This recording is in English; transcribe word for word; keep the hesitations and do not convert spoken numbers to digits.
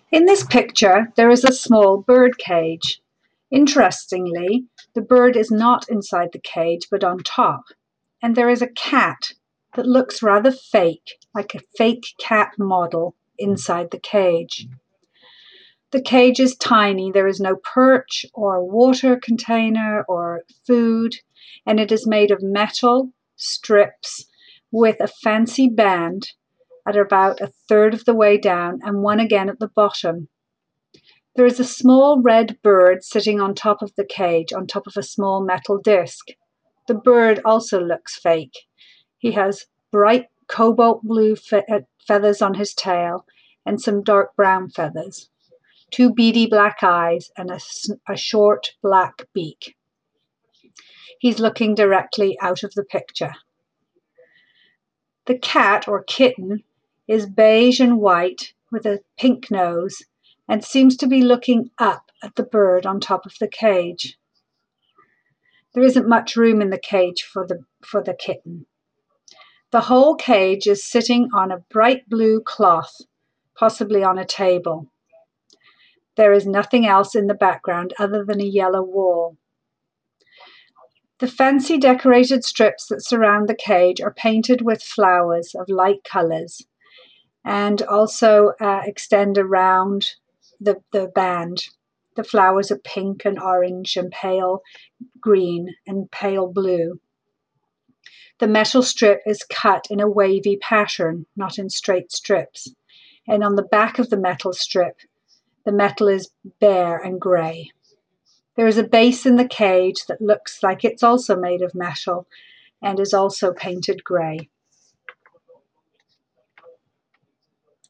In this picture, there is a small bird cage. Interestingly, the bird is not inside the cage but on top, and there is a cat that looks rather fake, like a fake cat model inside the cage. The cage is tiny. There is no perch or water container or food, and it is made of metal strips with a fancy band at about a third of the way down and one again at the bottom. There is a small red bird sitting on top of the cage, on top of a small metal disc. The bird also looks fake. He has bright cobalt blue fe- feathers on his tail and some dark brown feathers, two beady black eyes, and a, a short black beak. He's looking directly out of the picture. The cat, or kitten, is beige and white with a pink nose and seems to be looking up at the bird on top of the cage. There isn't much room in the cage for the, for the kitten. The whole cage is sitting on a bright blue cloth, possibly on a table. There is nothing else in the background other than a yellow wall. The fancy decorated strips that surround the cage are painted with flowers of light colors and also uh, extend around the, the band. The flowers are pink and orange and pale green and pale blue. The metal strip is cut in a wavy pattern, not in straight strips. And on the back of the metal strip, the metal is bare and grey. There is a base in the cage that looks like it's also made of metal and is also painted grey.